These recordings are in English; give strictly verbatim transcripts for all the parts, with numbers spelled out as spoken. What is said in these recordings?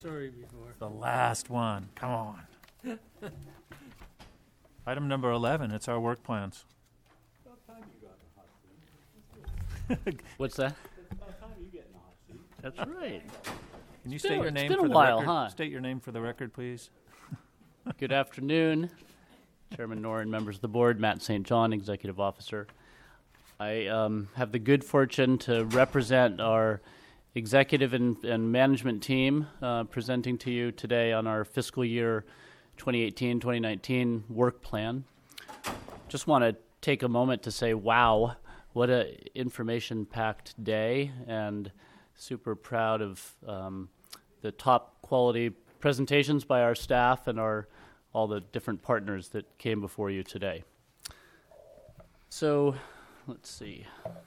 Sorry before. The last one. Come on. Item number eleven, it's our work plans. About time you got in the hot seat. What's that? It's about time you get in the hot seat. That's right. Can you It's state been- your it's name been a for the while, record? huh? State your name for the record, please. Good afternoon, Chairman Noren, members of the board. Matt Saint John, Executive Officer. I um, have the good fortune to represent our executive and, and management team uh, presenting to you today on our fiscal year twenty eighteen twenty nineteen work plan. Just want to take a moment to say, wow, what a information-packed day, and super proud of um, the top quality presentations by our staff and our all the different partners that came before you today. So, let's see.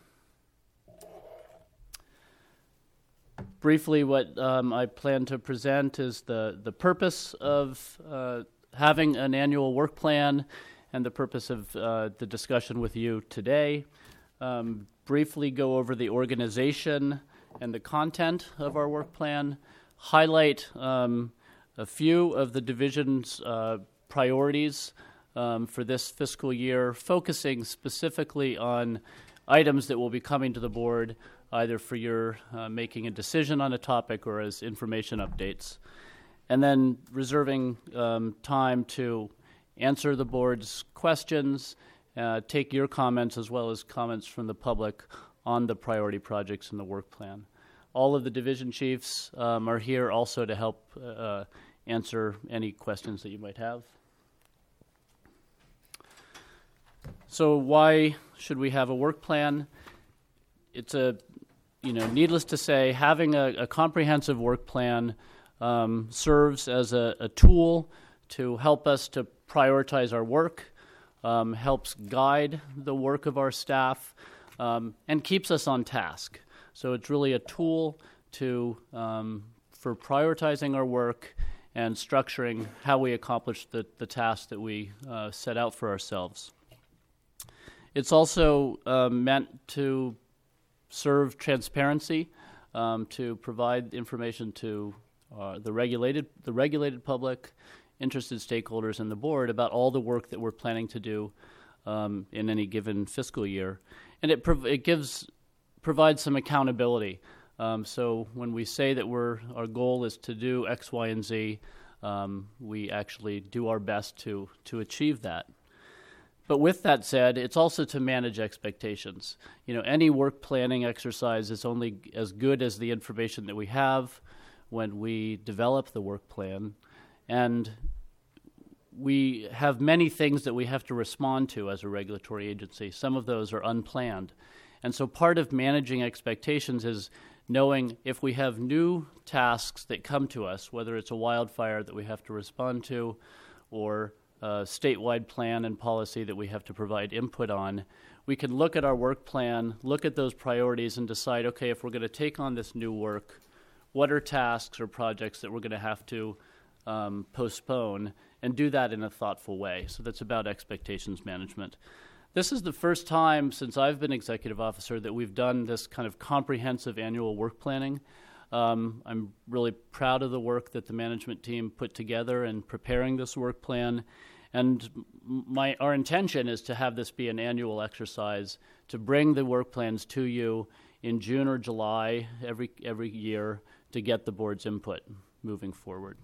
Briefly, what um, I plan to present is the, the purpose of uh, having an annual work plan and the purpose of uh, the discussion with you today. Um, briefly go over the organization and the content of our work plan, highlight um, a few of the division's uh, priorities um, for this fiscal year, focusing specifically on items that will be coming to the board either for your uh, making a decision on a topic or as information updates, and then reserving um, time to answer the board's questions, uh, take your comments as well as comments from the public on the priority projects in the work plan. All of the division chiefs um, are here also to help uh, answer any questions that you might have. So why should we have a work plan? It's a, you know, needless to say, having a, a comprehensive work plan um, serves as a, a tool to help us to prioritize our work, um, helps guide the work of our staff, um, and keeps us on task. So it's really a tool to um, for prioritizing our work and structuring how we accomplish the, the tasks that we uh, set out for ourselves. It's also uh, meant to serve transparency, um, to provide information to uh, the regulated the regulated public, interested stakeholders, and the board about all the work that we're planning to do um, in any given fiscal year. And it prov- it gives provides some accountability. Um, so when we say that we're our goal is to do X, Y, and Z, um, we actually do our best to to achieve that. But with that said, it's also to manage expectations. You know, any work planning exercise is only as good as the information that we have when we develop the work plan. And we have many things that we have to respond to as a regulatory agency. Some of those are unplanned. And so part of managing expectations is knowing if we have new tasks that come to us, whether it's a wildfire that we have to respond to or a statewide plan and policy that we have to provide input on, we can look at our work plan, look at those priorities, and decide, okay, if we're going to take on this new work, what are tasks or projects that we're going to have to um, postpone, and do that in a thoughtful way. So that's about expectations management. This is the first time since I've been executive officer that we've done this kind of comprehensive annual work planning. Um, I'm really proud of the work that the management team put together in preparing this work plan. And my our intention is to have this be an annual exercise to bring the work plans to you in June or July every every year to get the board's input moving forward.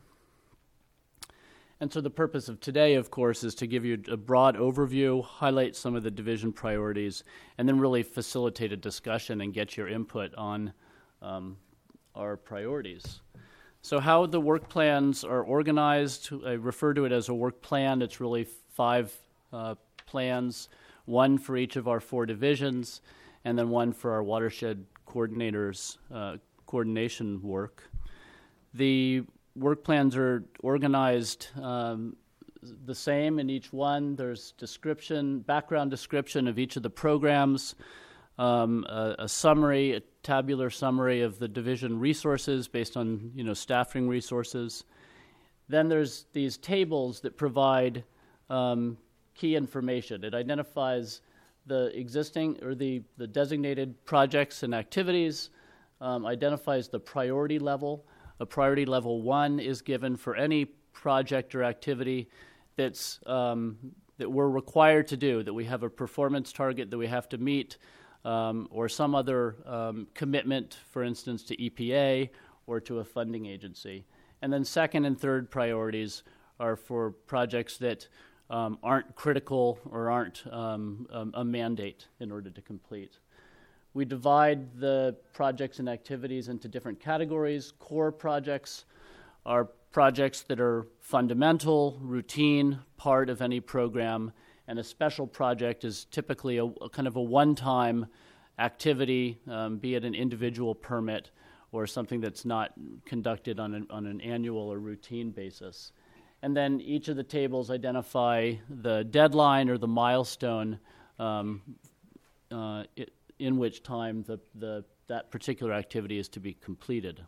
And so the purpose of today, of course, is to give you a broad overview, highlight some of the division priorities, and then really facilitate a discussion and get your input on um, our priorities. So how the work plans are organized, I refer to it as a work plan. It's really five uh, plans, one for each of our four divisions, and then one for our watershed coordinators' uh, coordination work. The work plans are organized um, the same in each one. There's description, background description of each of the programs, um, a, a summary, a tabular summary of the division resources based on, you know, staffing resources. Then there's these tables that provide um, key information. It identifies the existing or the, the designated projects and activities, um, identifies the priority level a priority level one is given for any project or activity that's um, that we're required to do, that we have a performance target that we have to meet, um, or some other um, commitment, for instance, to E P A or to a funding agency. And then second and third priorities are for projects that um, aren't critical or aren't um, um, a mandate in order to complete. We divide the projects and activities into different categories. Core projects are projects that are fundamental, routine, part of any program, and a special project is typically a, a kind of a one-time activity, um, be it an individual permit or something that's not conducted on an, on an annual or routine basis. And then each of the tables identify the deadline or the milestone um, uh, it, in which time the, the, that particular activity is to be completed.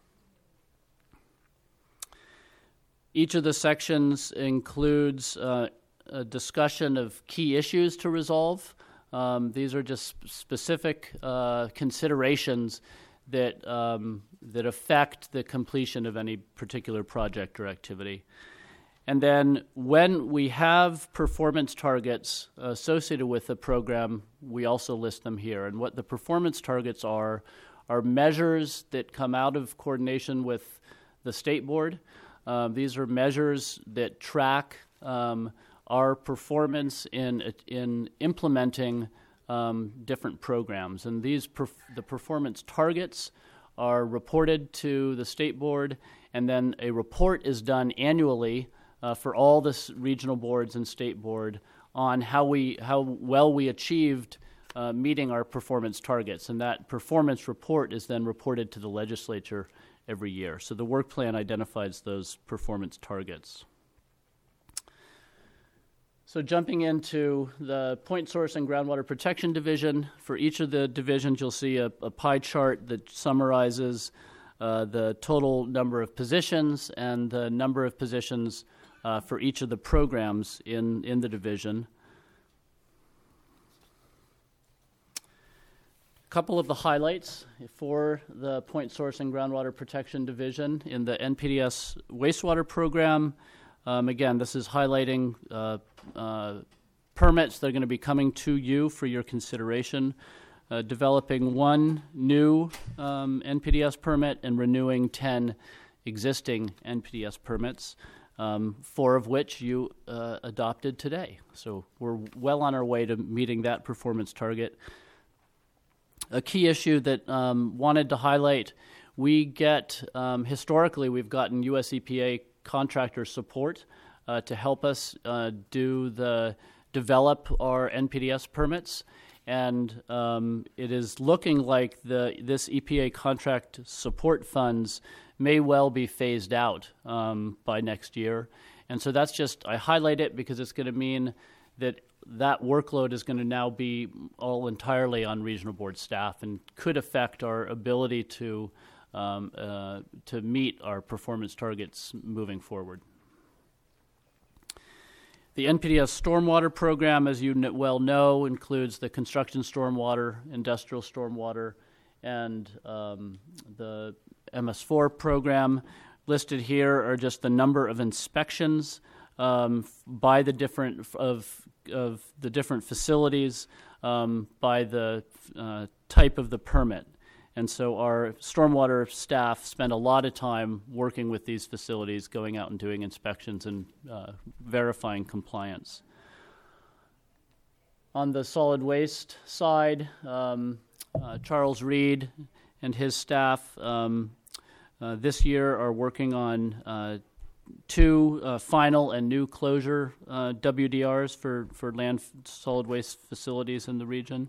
Each of the sections includes uh, a discussion of key issues to resolve. Um, these are just specific uh, considerations that, um, that affect the completion of any particular project or activity. And then when we have performance targets associated with the program, we also list them here. And what the performance targets are, are measures that come out of coordination with the state board. Um, these are measures that track um, our performance in, in implementing um, different programs. And these perf- the performance targets are reported to the state board, and then a report is done annually Uh, for all the s- regional boards and state board on how we how well we achieved uh, meeting our performance targets, and that performance report is then reported to the legislature every year. So the work plan identifies those performance targets. So jumping into the Point Source and Groundwater Protection Division, for each of the divisions you'll see a, a pie chart that summarizes uh, the total number of positions and the number of positions Uh, for each of the programs in, in the division. A couple of the highlights for the Point Source and Groundwater Protection Division in the N P D S wastewater program. Um, again, this is highlighting uh, uh, permits that are going to be coming to you for your consideration. Uh, developing one new um, N P D S permit and renewing ten existing N P D S permits. Um, four of which you uh, adopted today. So we're well on our way to meeting that performance target. A key issue that um, wanted to highlight, we get, um, historically, we've gotten U S E P A contractor support uh, to help us uh, do the, develop our N P D S permits. And um, it is looking like the this E P A contract support funds may well be phased out um, by next year. And so that's just, I highlight it because it's going to mean that that workload is going to now be all entirely on regional board staff and could affect our ability to, um, uh, to meet our performance targets moving forward. The N P D S stormwater program, as you kn- well know, includes the construction stormwater, industrial stormwater, and um, the M S four program. Listed here are just the number of inspections um, f- by the different of of the different facilities um, by the uh, type of the permit. And so our stormwater staff spend a lot of time working with these facilities, going out and doing inspections and uh, verifying compliance. On the solid waste side, um, uh, Charles Reed and his staff um, uh, this year are working on uh, two uh, final and new closure uh, W D Rs for, for land f- solid waste facilities in the region.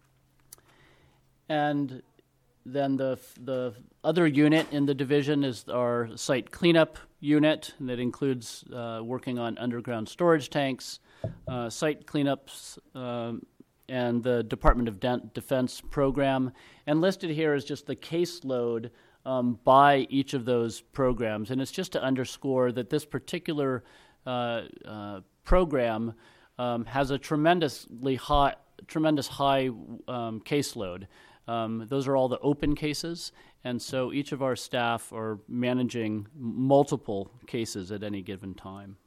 And then the the other unit in the division is our site cleanup unit, and that includes uh, working on underground storage tanks, uh, site cleanups, um, and the Department of De- Defense program. And listed here is just the caseload um, by each of those programs. And it's just to underscore that this particular uh, uh, program um, has a tremendously high, tremendous high um, caseload. Um, those are all the open cases, and so each of our staff are managing multiple cases at any given time.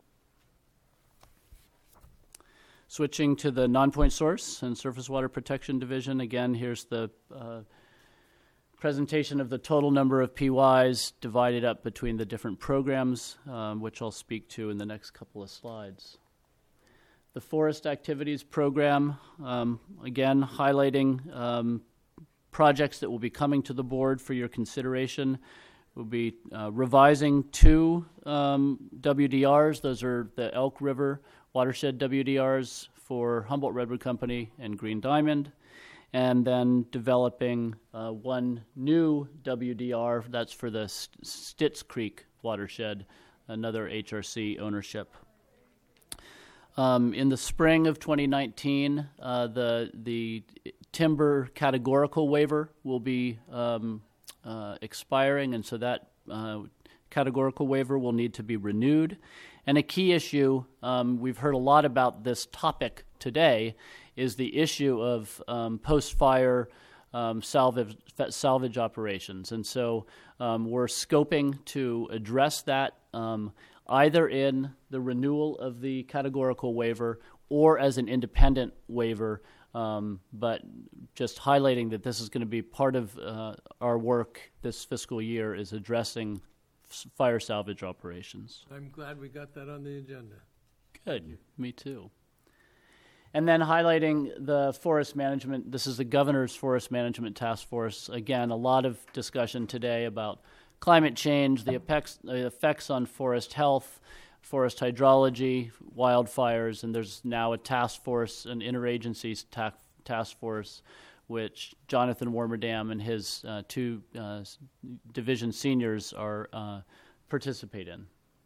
Switching to the non-point source and surface water protection division, again, here's the uh, presentation of the total number of P Ys divided up between the different programs, um, which I'll speak to in the next couple of slides. The Forest Activities Program, um, again, highlighting um, projects that will be coming to the board for your consideration. We'll be uh, revising two um, W D Rs. Those are the Elk River Watershed W D Rs for Humboldt Redwood Company and Green Diamond, and then developing uh, one new W D R, that's for the St- Stitz Creek Watershed, another H R C ownership. Um, in the spring of twenty nineteen, uh, the, the timber categorical waiver will be um, uh, expiring, and so that uh, categorical waiver will need to be renewed. And a key issue, um, we've heard a lot about this topic today, is the issue of um, post-fire um, salvage, salvage operations. And so um, we're scoping to address that um, either in the renewal of the categorical waiver or as an independent waiver, um, but just highlighting that this is going to be part of uh, our work this fiscal year is addressing fire salvage operations. I'm glad we got that on the agenda. Good, me too. And then highlighting the forest management, this is the Governor's Forest Management Task Force. Again, a lot of discussion today about climate change, the effects, the effects on forest health, forest hydrology, wildfires, and there's now a task force, an interagency ta- task force, which Jonathan Warmerdam and his uh, two uh, division seniors are uh, participate in.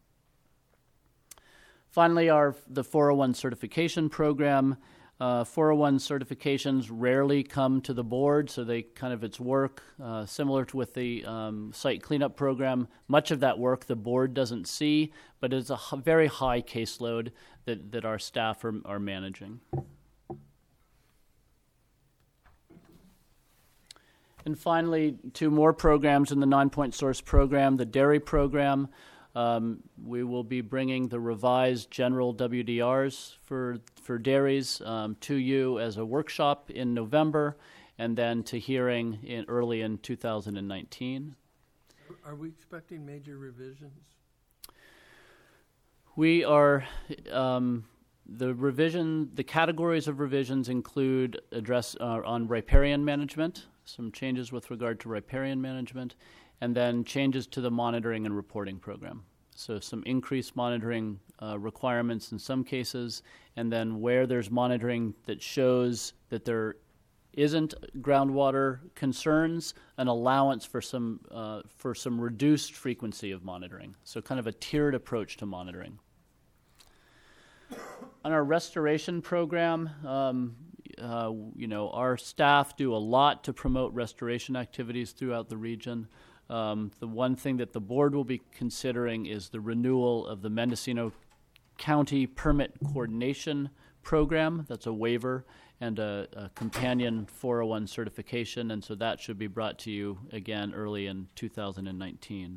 Finally, our the four oh one certification program. Uh, four oh one certifications rarely come to the board, so they kind of its work uh, similar to with the um, site cleanup program. Much of that work the board doesn't see, but it's a h- very high caseload that, that our staff are, are managing. And finally, two more programs in the non-point source program, the dairy program. Um, we will be bringing the revised general W D Rs for, for dairies um, to you as a workshop in November, and then to hearing in early in two thousand nineteen. Are we expecting major revisions? We are, um, the revision, the categories of revisions include address uh, on riparian management, some changes with regard to riparian management, and then changes to the monitoring and reporting program. So some increased monitoring uh, requirements in some cases, and then where there's monitoring that shows that there isn't groundwater concerns, an allowance for some uh, for some reduced frequency of monitoring. So kind of a tiered approach to monitoring. On our restoration program, um, uh, you know, our staff do a lot to promote restoration activities throughout the region. Um, the one thing that the board will be considering is the renewal of the Mendocino County Permit Coordination Program. That's a waiver and a, a companion four oh one certification, and so that should be brought to you again early in two thousand nineteen.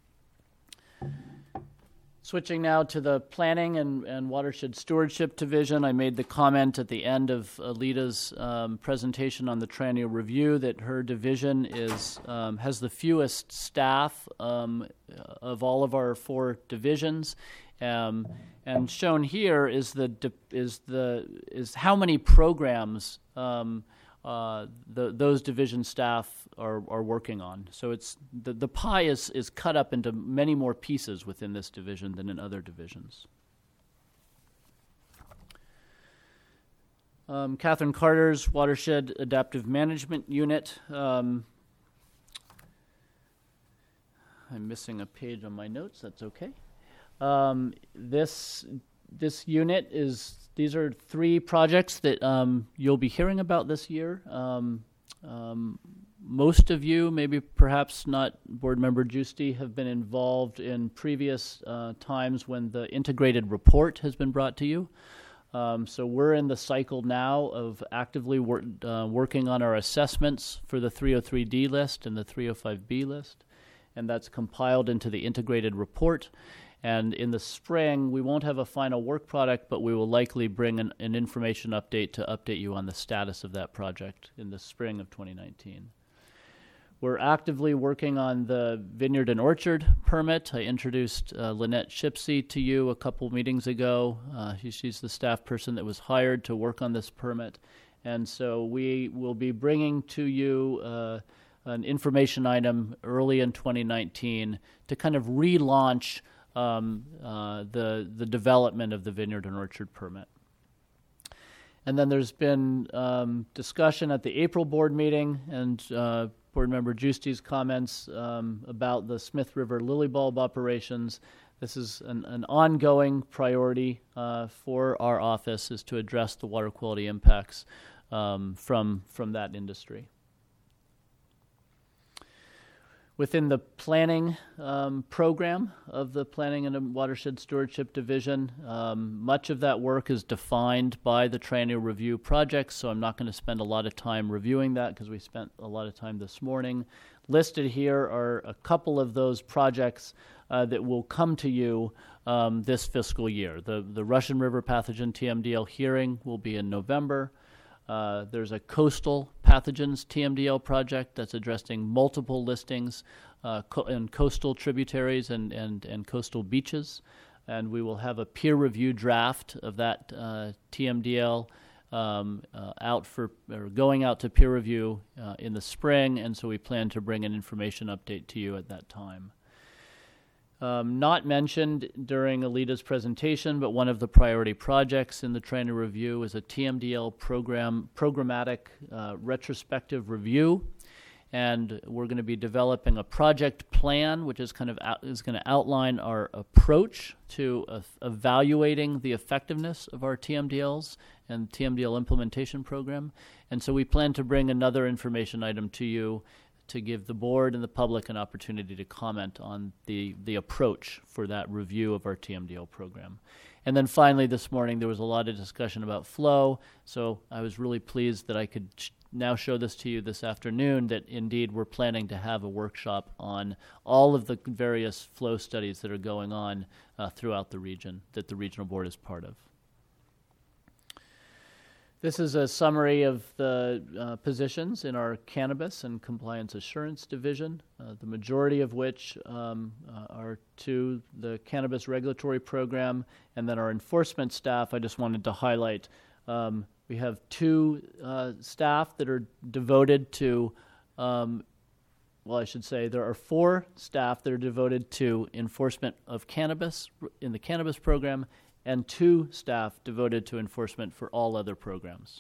Switching now to the Planning and, and Watershed Stewardship Division, I made the comment at the end of Alita's um, presentation on the triennial review that her division is um, has the fewest staff um, of all of our four divisions, um, and shown here is the is the is how many programs um, uh, the, those division staff are, are working on. So it's the, the pie is, is cut up into many more pieces within this division than in other divisions. Um, Catherine Carter's Watershed Adaptive Management Unit. Um, I'm missing a page on my notes. That's okay. Um, this this unit is. These are three projects that um, you'll be hearing about this year. Um, um, most of you, maybe perhaps not Board Member Giusti, have been involved in previous uh, times when the integrated report has been brought to you. Um, so we're in the cycle now of actively wor- uh, working on our assessments for the three oh three D list and the three oh five B list, and that's compiled into the integrated report. And in the spring, we won't have a final work product, but we will likely bring an, an information update to update you on the status of that project in the spring of twenty nineteen. We're actively working on the Vineyard and Orchard permit. I introduced uh, Lynette Shipsey to you a couple meetings ago. Uh, she, she's the staff person that was hired to work on this permit. And so we will be bringing to you uh, an information item early in twenty nineteen to kind of relaunch um, uh, the, the development of the Vineyard and Orchard permit. And then there's been um, discussion at the April board meeting, and uh, Board Member Giusti's comments um, about the Smith River lily bulb operations. This is an, an ongoing priority uh, for our office, is to address the water quality impacts um, from, from that industry. Within the planning um, program of the Planning and Watershed Stewardship Division, um, much of that work is defined by the triennial review projects, so I'm not going to spend a lot of time reviewing that because we spent a lot of time this morning. Listed here are a couple of those projects uh, that will come to you um, this fiscal year. The, the Russian River Pathogen T M D L hearing will be in November. Uh, there's a coastal pathogens T M D L project that's addressing multiple listings uh, co- in coastal tributaries and, and, and coastal beaches. And we will have a peer review draft of that uh, T M D L um, uh, out for or going out to peer review uh, in the spring. And so we plan to bring an information update to you at that time. Um, not mentioned during Alita's presentation, but one of the priority projects in the triennial review is a T M D L program, programmatic uh, retrospective review, and we're going to be developing a project plan, which is kind of out, is going to outline our approach to uh, evaluating the effectiveness of our T M D Ls and T M D L implementation program. And so we plan to bring another information item to you to give the board and the public an opportunity to comment on the, the approach for that review of our T M D L program. And then finally this morning there was a lot of discussion about flow, so I was really pleased that I could sh- now show this to you this afternoon, that indeed we're planning to have a workshop on all of the various flow studies that are going on uh, throughout the region that the regional board is part of. This is a summary of the uh, positions in our Cannabis and Compliance Assurance Division, uh, the majority of which um, uh, are to the Cannabis Regulatory Program, and then our enforcement staff. I just wanted to highlight um, we have two uh, staff that are devoted to, um, well, I should say there are four staff that are devoted to enforcement of cannabis in the cannabis program, and two staff devoted to enforcement for all other programs.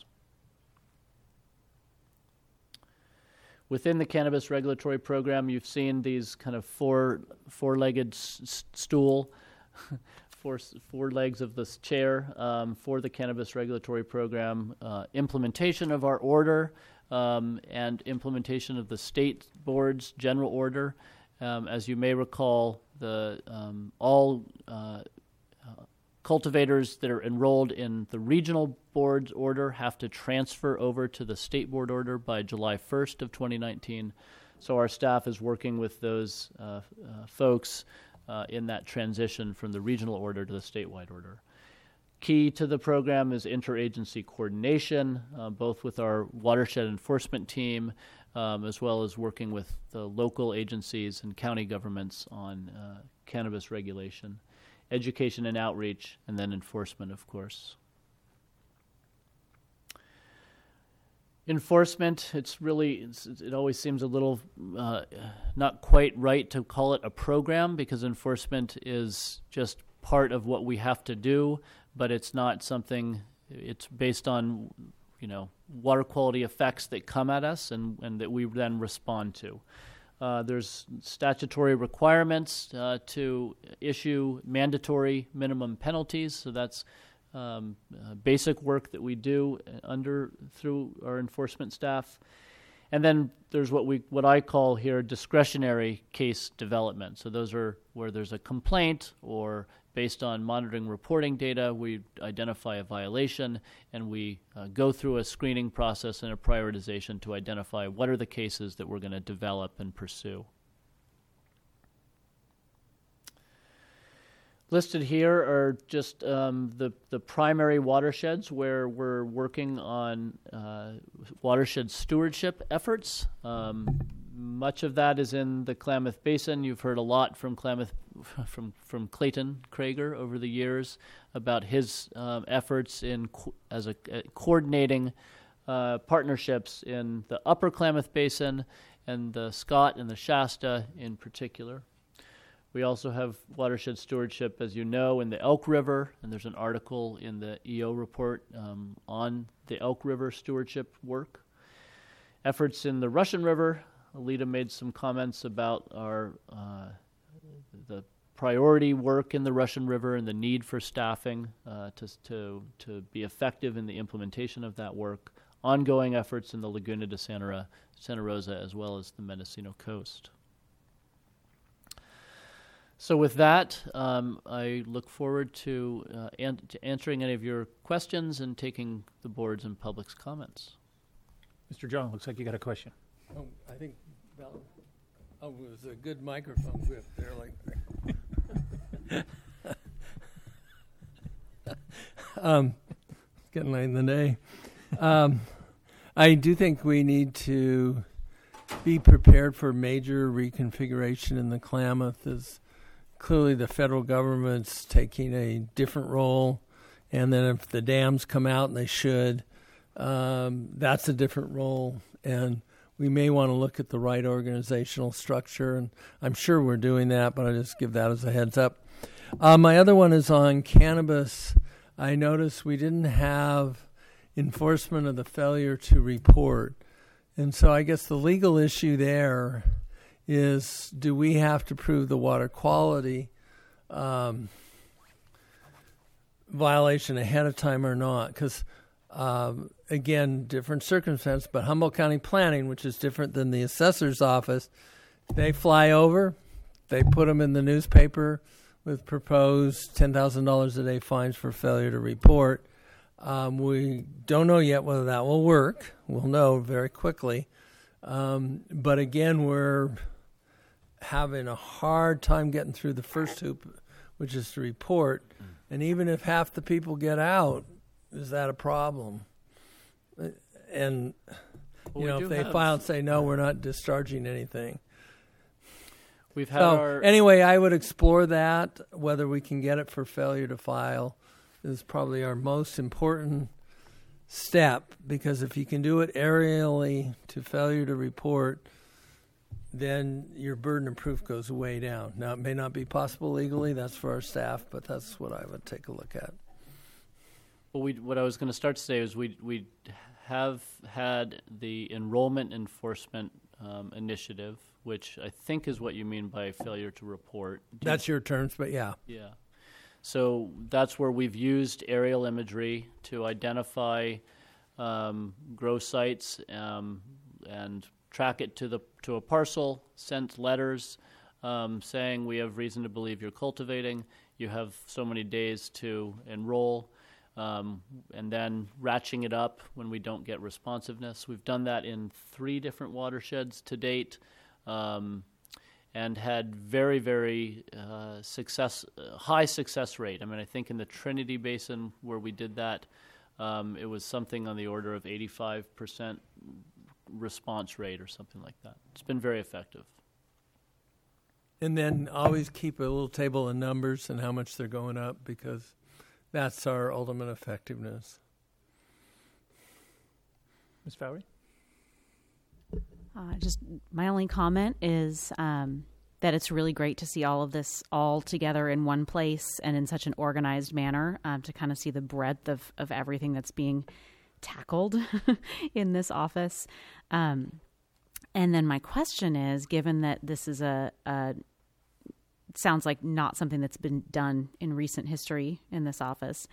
Within the Cannabis Regulatory Program, you've seen these kind of four, four-legged s- stool, four, four legs of this chair um, for the Cannabis Regulatory Program, uh, implementation of our order um, and implementation of the state board's general order. Um, as you may recall, the um, all uh, cultivators that are enrolled in the regional board's order have to transfer over to the state board order by July first of twenty nineteen. So our staff is working with those uh, uh, folks uh, in that transition from the regional order to the statewide order. Key to the program is interagency coordination, uh, both with our watershed enforcement team, um, as well as working with the local agencies and county governments on uh, cannabis regulation. Education and outreach, and then enforcement, of course. Enforcement, it's really, it's, it always seems a little uh, not quite right to call it a program, because enforcement is just part of what we have to do, but it's not something, it's based on, you know, water quality effects that come at us and, and that we then respond to. Uh, there's statutory requirements uh, to issue mandatory minimum penalties, so that's um, uh, basic work that we do under through our enforcement staff. And then there's what we what I call here discretionary case development. So those are where there's a complaint or based on monitoring reporting data, we identify a violation, and we uh, go through a screening process and a prioritization to identify what are the cases that we're going to develop and pursue. Listed here are just um, the, the primary watersheds where we're working on uh, watershed stewardship efforts. Um, much of that is in the Klamath Basin. You've heard a lot from Klamath, from from Clayton Krager over the years about his um, efforts in co- as a uh, coordinating uh, partnerships in the Upper Klamath Basin and the Scott and the Shasta in particular. We also have watershed stewardship, as you know, in the Elk River, and there's an article in the E O report um, on the Elk River stewardship work. Efforts in the Russian River. Alita made some comments about our uh, the priority work in the Russian River and the need for staffing uh, to, to, to be effective in the implementation of that work. Ongoing efforts in the Laguna de Santa, Ro- Santa Rosa, as well as the Mendocino Coast. So with that, um, I look forward to, uh, an- to answering any of your questions and taking the board's and public's comments. Mister John, looks like you got a question. Oh, I think, Val, oh, it was a good microphone grip there, like. um, it's getting late in the day. Um, I do think we need to be prepared for major reconfiguration in the Klamath. As clearly the federal government's taking a different role, and then if the dams come out, and they should, um, that's a different role, and we may want to look at the right organizational structure, and I'm sure we're doing that, but I just give that as a heads up. Uh, my other one is on cannabis. I noticed we didn't have enforcement of the failure to report, and so I guess the legal issue there is, do we have to prove the water quality um, violation ahead of time or not? Because, um, again, different circumstance, but Humboldt County Planning, which is different than the assessor's office, they fly over, they put them in the newspaper with proposed ten thousand dollars a day fines for failure to report. Um, we don't know yet whether that will work. We'll know very quickly. Um, but again, we're having a hard time getting through the first hoop, which is to report. And even if half the people get out, is that a problem? And, Well, you know, we if do they have- file and say, no, we're not discharging anything. We've had So our anyway, I would explore that. Whether we can get it for failure to file is probably our most important step, because if you can do it aerially to failure to report, then your burden of proof goes way down. Now, it may not be possible legally. That's for our staff, but that's what I would take a look at. Well, we, what I was going to start to say is we we have had the enrollment enforcement um, initiative, which I think is what you mean by failure to report. Do you- That's your terms, but yeah. Yeah. So that's where we've used aerial imagery to identify um, grow sites um, and track it to the to a parcel, sent letters um, saying we have reason to believe you're cultivating, you have so many days to enroll, um, and then ratcheting it up when we don't get responsiveness. We've done that in three different watersheds to date. Um, and had very, very uh, success, uh, high success rate. I mean, I think in the Trinity Basin where we did that, um, it was something on the order of eighty-five percent response rate or something like that. It's been very effective. And then always keep a little table of numbers and how much they're going up, because that's our ultimate effectiveness. Miz Fowry? Uh, just my only comment is um, that it's really great to see all of this all together in one place and in such an organized manner, um, to kind of see the breadth of, of everything that's being tackled in this office. Um, and then my question is, given that this is a, a sounds like not something that's been done in recent history in this office,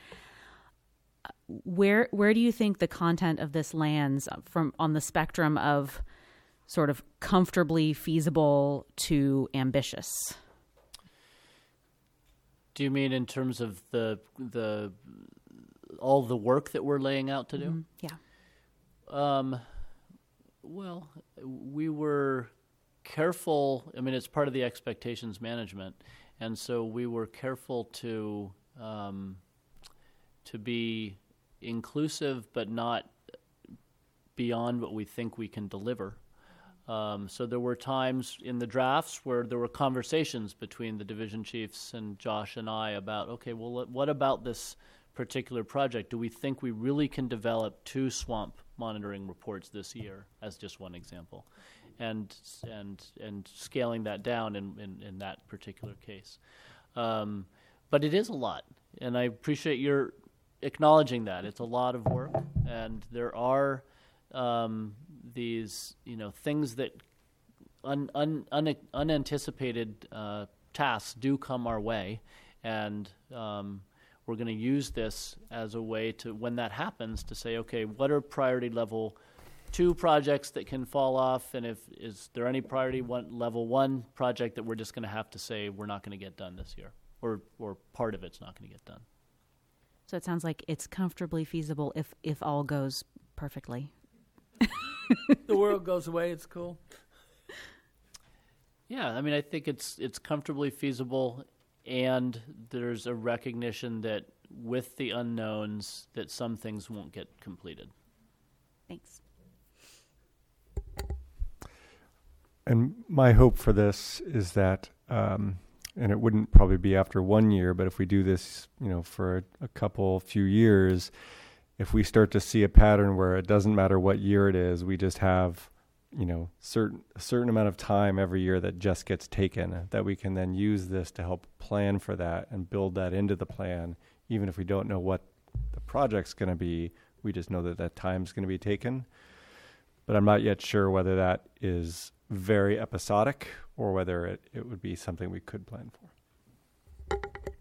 where where do you think the content of this lands from on the spectrum of sort of comfortably feasible to ambitious? Do you mean in terms of the the all the work that we're laying out to do? Mhm. Yeah. Um, well, we were careful. I mean, it's part of the expectations management, and so we were careful to um, to be inclusive, but not beyond what we think we can deliver. Um, so there were times in the drafts where there were conversations between the division chiefs and Josh and I about, okay, well, what about this particular project? Do we think we really can develop two swamp monitoring reports this year, as just one example, and and and scaling that down in, in, in that particular case. Um, but it is a lot, and I appreciate your acknowledging that. It's a lot of work, and there are um, these, you know, things that un, un, un, unanticipated uh, tasks do come our way, and um, we're going to use this as a way to, when that happens, to say, okay, what are priority level two projects that can fall off, and if is there any priority one level one project that we're just going to have to say we're not going to get done this year, or or part of it's not going to get done. So it sounds like it's comfortably feasible if if all goes perfectly. The world goes away. It's cool. Yeah, I mean, I think it's it's comfortably feasible, and there's a recognition that with the unknowns that some things won't get completed. Thanks. And my hope for this is that, um, and it wouldn't probably be after one year, but if we do this, you know, for a, a couple, few years, if we start to see a pattern where it doesn't matter what year it is, we just have, you know, certain a certain amount of time every year that just gets taken, that we can then use this to help plan for that and build that into the plan, even if we don't know what the project's going to be, we just know that that time's going to be taken. But I'm not yet sure whether that is very episodic or whether it, it would be something we could plan for.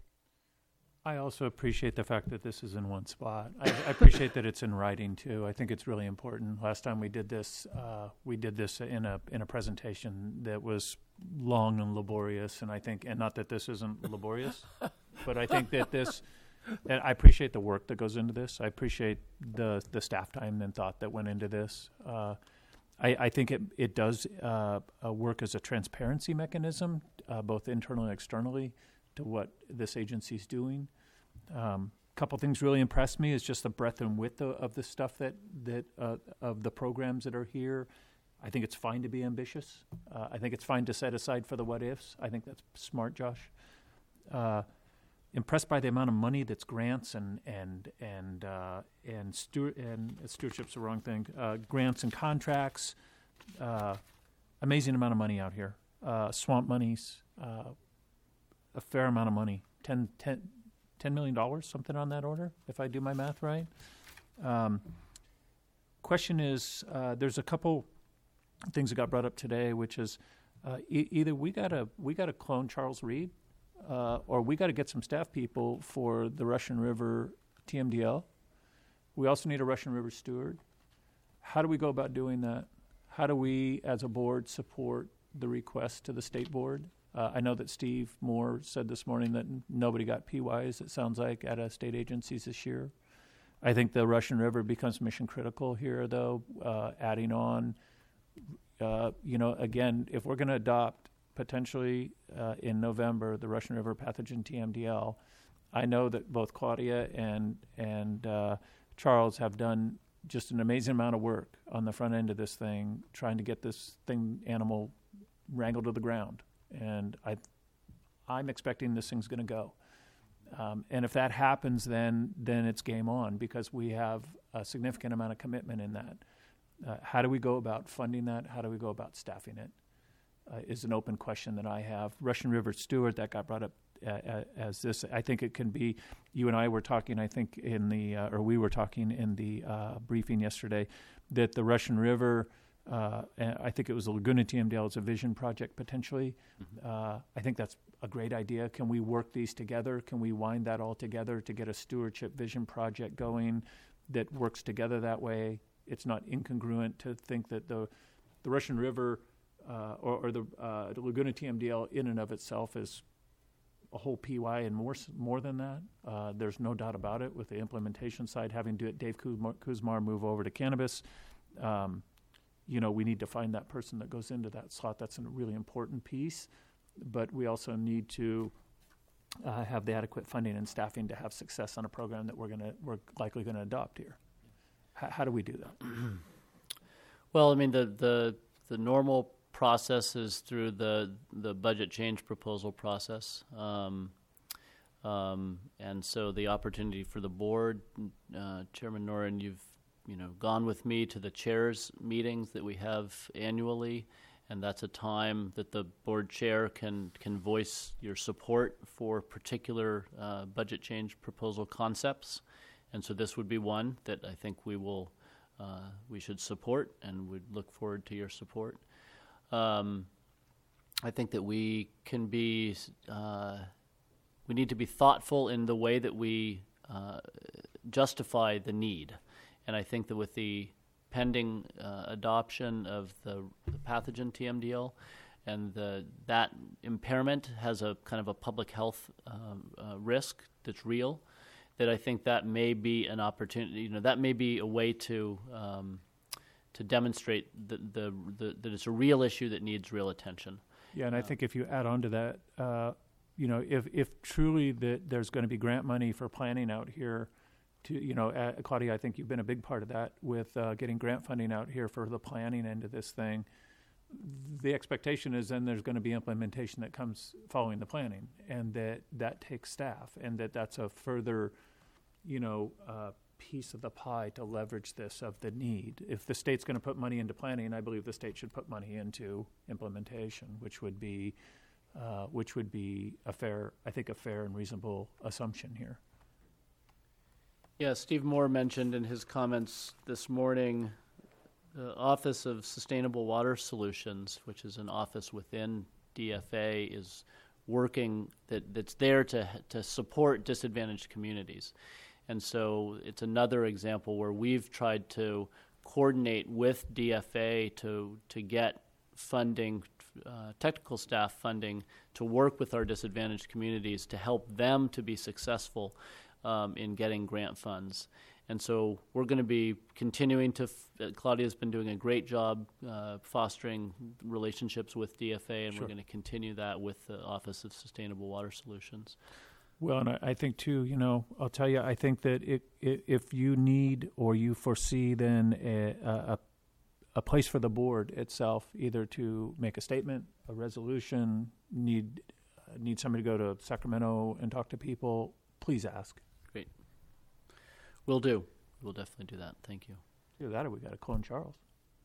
I also appreciate the fact that this is in one spot. I, I appreciate that it's in writing too. I think it's really important. Last time we did this, uh, we did this in a in a presentation that was long and laborious, and I think, and not that this isn't laborious, but I think that this, and I appreciate the work that goes into this. I appreciate the the staff time and thought that went into this. Uh, I, I think it it does uh, uh, work as a transparency mechanism, uh, both internally and externally, to what this agency's doing. A um, couple things really impressed me is just the breadth and width of, of the stuff that that uh, of the programs that are here. I think it's fine to be ambitious. Uh, I think it's fine to set aside for the what ifs. I think that's smart, Josh. Uh, impressed by the amount of money that's grants and and and uh, and steward and stewardship's the wrong thing. Uh, grants and contracts. Uh, amazing amount of money out here. Uh, swamp monies. Uh, a fair amount of money. ten, ten, ten million dollars, something on that order, if I do my math right. Um, question is, uh, there's a couple things that got brought up today, which is uh, e- either we gotta we gotta clone Charles Reed, uh, or we gotta get some staff people for the Russian River T M D L. We also need a Russian River steward. How do we go about doing that? How do we, as a board, support the request to the state board? Uh, I know that Steve Moore said this morning that n- nobody got P Ys, it sounds like, at uh, state agencies this year. I think the Russian River becomes mission critical here, though, uh, adding on, uh, you know, again, if we're going to adopt potentially uh, in November the Russian River pathogen T M D L, I know that both Claudia and, and uh, Charles have done just an amazing amount of work on the front end of this thing, trying to get this thing, animal, wrangled to the ground. And I, I'm expecting this thing's going to go. Um, and if that happens, then then it's game on, because we have a significant amount of commitment in that. Uh, how do we go about funding that? How do we go about staffing it? Uh, is an open question that I have. Russian River Steward, that got brought up uh, as this. I think it can be, you and I were talking, I think, in the, uh, or we were talking in the uh, briefing yesterday, that the Russian River, Uh, and I think it was the Laguna T M D L as a vision project potentially. Mm-hmm. Uh, I think that's a great idea. Can we work these together? Can we wind that all together to get a stewardship vision project going that works together that way? It's not incongruent to think that the the Russian River uh, or, or the, uh, the Laguna T M D L in and of itself is a whole P Y and more s- more than that. Uh, there's no doubt about it. With the implementation side, having to, Dave Kuzmar, Kuzmar move over to cannabis, um, you know, we need to find that person that goes into that slot. That's a really important piece. But we also need to uh, have the adequate funding and staffing to have success on a program that we're gonna we're likely going to adopt here. H- how do we do that? Well, I mean, the, the the normal process is through the the budget change proposal process, um, um, and so the opportunity for the board, uh, Chairman Noren, you've you know gone with me to the chairs meetings that we have annually, and that's a time that the board chair can can voice your support for particular uh, budget change proposal concepts, and so this would be one that I think we will. Uh, we should support, and would look forward to your support. Um, I think that we can be, uh, we need to be thoughtful in the way that we uh, justify the need. And I think that with the pending uh, adoption of the, the pathogen T M D L, and the, that impairment has a kind of a public health um, uh, risk that's real, that I think that may be an opportunity, you know, that may be a way to um, to demonstrate the, the, the, that it's a real issue that needs real attention. Yeah, and I think if you add on to that, uh, you know, if if truly that there's going to be grant money for planning out here, to you know, uh, Claudia, I think you've been a big part of that with uh, getting grant funding out here for the planning end of this thing. The expectation is then there's going to be implementation that comes following the planning, and that that takes staff, and that that's a further, you know, uh, piece of the pie to leverage this of the need. If the state's going to put money into planning, I believe the state should put money into implementation, which would be, uh, which would be a fair, I think, a fair and reasonable assumption here. Yeah, Steve Moore mentioned in his comments this morning the Office of Sustainable Water Solutions, which is an office within D F A, is working, that, that's there to to support disadvantaged communities. And so it's another example where we've tried to coordinate with D F A to, to get funding, uh, technical staff funding, to work with our disadvantaged communities to help them to be successful um, in getting grant funds. And so we're going to be continuing to, f- uh, Claudia's been doing a great job uh, fostering relationships with D F A, and Sure. we're going to continue that with the Office of Sustainable Water Solutions. Well, and I, I think too, you know, I'll tell you, I think that it, it, if you need or you foresee then a, a, a place for the board itself, either to make a statement, a resolution, need uh, need somebody to go to Sacramento and talk to people, please ask. Great. Will do. We'll definitely do that. Thank you. Either that or we got to clone Charles.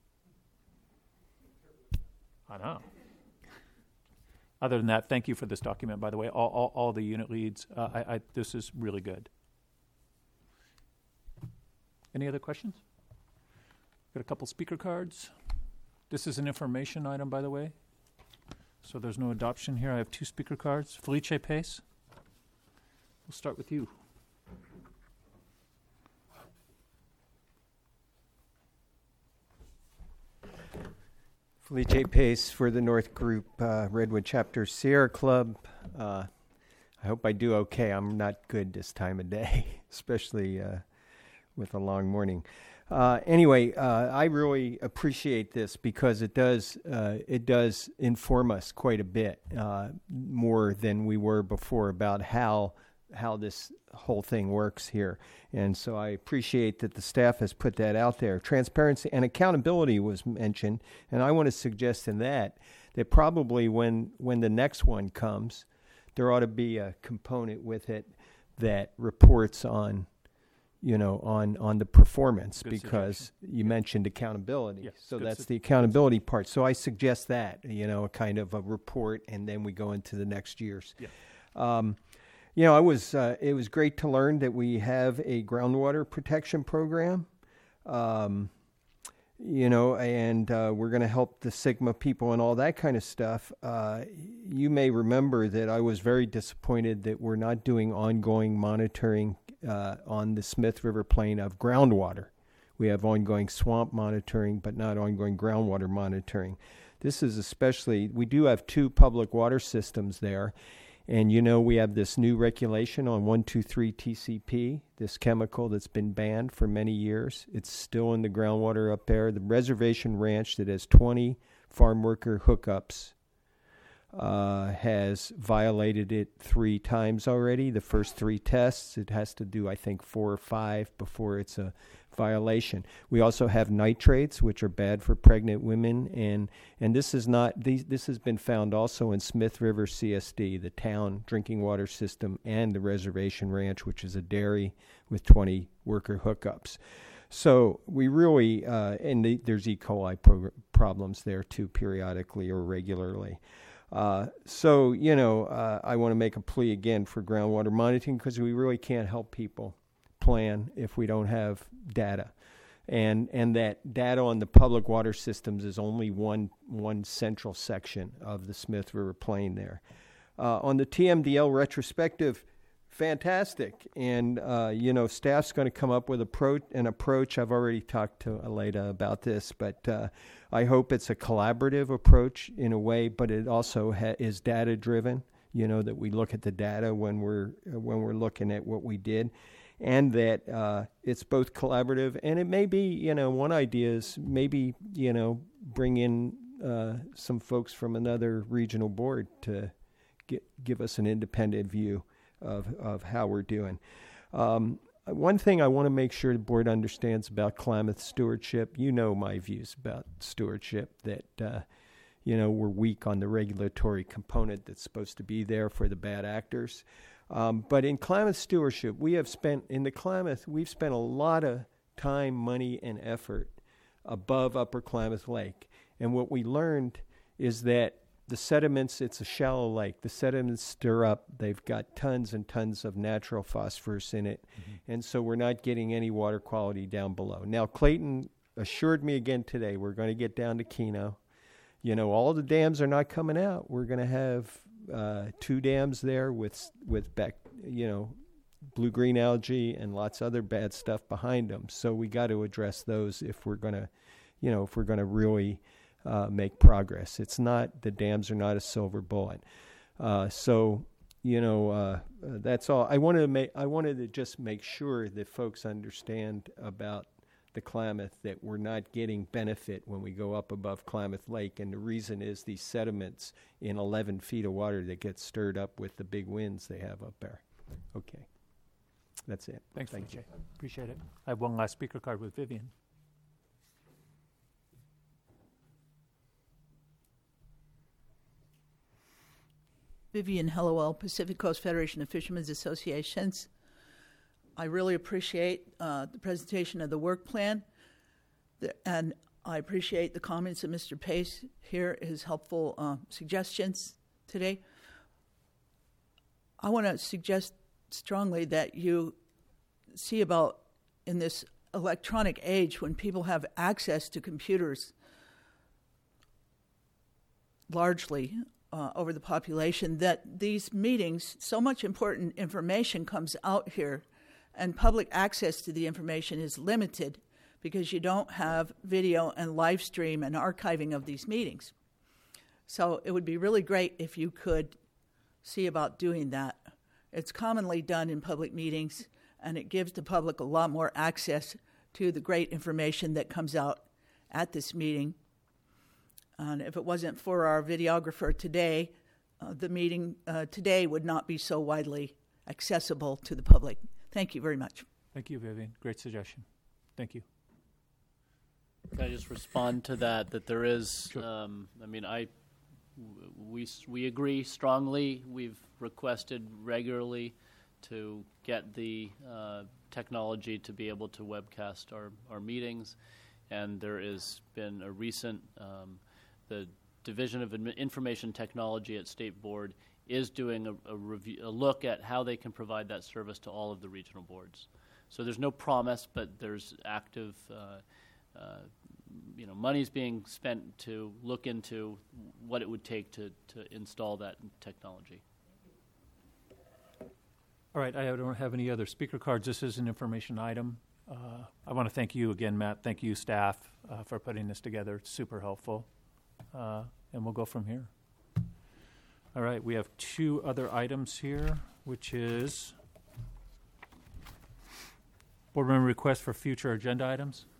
I know. Other than that, thank you for this document, by the way. All, all, all the unit leads, uh, I, I, this is really good. Any other questions? Got a couple speaker cards. This is an information item, by the way. So there's no adoption here. I have two speaker cards. Felice Pace. We'll start with you. Felice Pace for the North Group, uh, Redwood Chapter Sierra Club. Uh, I hope I do okay. I'm not good this time of day, especially uh, with a long morning. Uh, anyway, uh, I really appreciate this because it does uh, it does inform us quite a bit uh, more than we were before about how how this whole thing works here. And so I appreciate that the staff has put that out there. Transparency and accountability was mentioned, and I want to suggest in that that probably when when the next one comes, there ought to be a component with it that reports on, you know, on, on the performance, Good because suggestion. you mentioned accountability. Yes, so good that's su- the accountability part. So I suggest that, you know, a kind of a report, and then we go into the next year's. Yeah. Um, you know, I was uh, it was great to learn that we have a groundwater protection program. Um, you know, and uh, we're going to help the Sigma people and all that kind of stuff. Uh, you may remember that I was very disappointed that we're not doing ongoing monitoring uh, on the Smith River Plain of groundwater. We have ongoing swamp monitoring, but not ongoing groundwater monitoring. This is especially, we do have two public water systems there, And you know, we have this new regulation on one two three T C P, this chemical that's been banned for many years. It's still in the groundwater up there. The reservation ranch that has twenty farm worker hookups uh, has violated it three times already. The first three tests, it has to do, I think, four or five before it's a violation. We also have nitrates, which are bad for pregnant women, and and this is not these. This has been found also in Smith River C S D, the town drinking water system, and the reservation ranch, which is a dairy with twenty worker hookups. So we really, uh, and the, there's E. coli pro- problems there too, periodically or regularly. Uh, so, you know, uh, I want to make a plea again for groundwater monitoring, because we really can't help people plan if we don't have data. And and that data on the public water systems is only one one central section of the Smith River Plain there. Uh, on the T M D L retrospective, fantastic. And, uh, you know, staff's going to come up with a pro- an approach. I've already talked to Aleda about this, but uh, I hope it's a collaborative approach in a way, but it also ha- is data-driven, you know, that we look at the data when we're when we're looking at what we did, and that uh, it's both collaborative, and it may be, you know, one idea is maybe, you know, bring in uh, some folks from another regional board to get, give us an independent view of of how we're doing. Um, one thing I want to make sure the board understands about Klamath stewardship, you know my views about stewardship, that, uh, you know, we're weak on the regulatory component that's supposed to be there for the bad actors. Um, but in Klamath stewardship, we have spent, in the Klamath, we've spent a lot of time, money, and effort above Upper Klamath Lake. And what we learned is that the sediments, it's a shallow lake. The sediments stir up. They've got tons and tons of natural phosphorus in it. Mm-hmm. And so we're not getting any water quality down below. Now, Clayton assured me again today, we're going to get down to Keno. You know, all the dams are not coming out. We're going to have uh, two dams there with, with back, you know, blue-green algae and lots of other bad stuff behind them. So we got to address those if we're going to, you know, if we're going to really Uh, make progress. It's not, the dams are not a silver bullet. Uh, so, you know, uh, uh, that's all. I wanted to make, I wanted to just make sure that folks understand about the Klamath, that we're not getting benefit when we go up above Klamath Lake. And the reason is these sediments in eleven feet of water that get stirred up with the big winds they have up there. Okay. That's it. Thanks, Thank you. Appreciate it. I have one last speaker card with Vivian. Vivian Hellowell, Pacific Coast Federation of Fishermen's Associations. I really appreciate uh, the presentation of the work plan, the, and I appreciate the comments of Mister Pace here, his helpful uh, suggestions today. I want to suggest strongly that you see about, in this electronic age when people have access to computers largely, Uh, over the population, that these meetings, so much important information comes out here, and public access to the information is limited because you don't have video and live stream and archiving of these meetings. So it would be really great if you could see about doing that. It's commonly done in public meetings, and it gives the public a lot more access to the great information that comes out at this meeting. And if it wasn't for our videographer today, uh, the meeting uh, today would not be so widely accessible to the public. Thank you very much. Thank you, Vivian. Great suggestion. Thank you. Can I just respond to that, that there is, Sure. um, I mean, I, we, we agree strongly. We've requested regularly to get the uh, technology to be able to webcast our, our meetings. And there has been a recent, um, the Division of Admi- Information Technology at State Board is doing a, a, review, a look at how they can provide that service to all of the regional boards. So there's no promise, but there's active, uh, uh, you know, money's being spent to look into what it would take to, to install that technology. All right, I don't have any other speaker cards. This is an information item. Uh, I want to thank you again, Matt. Thank you, staff, uh, for putting this together. It's super helpful. Uh, and we'll go from here. All right, we have two other items here, which is board member request for future agenda items.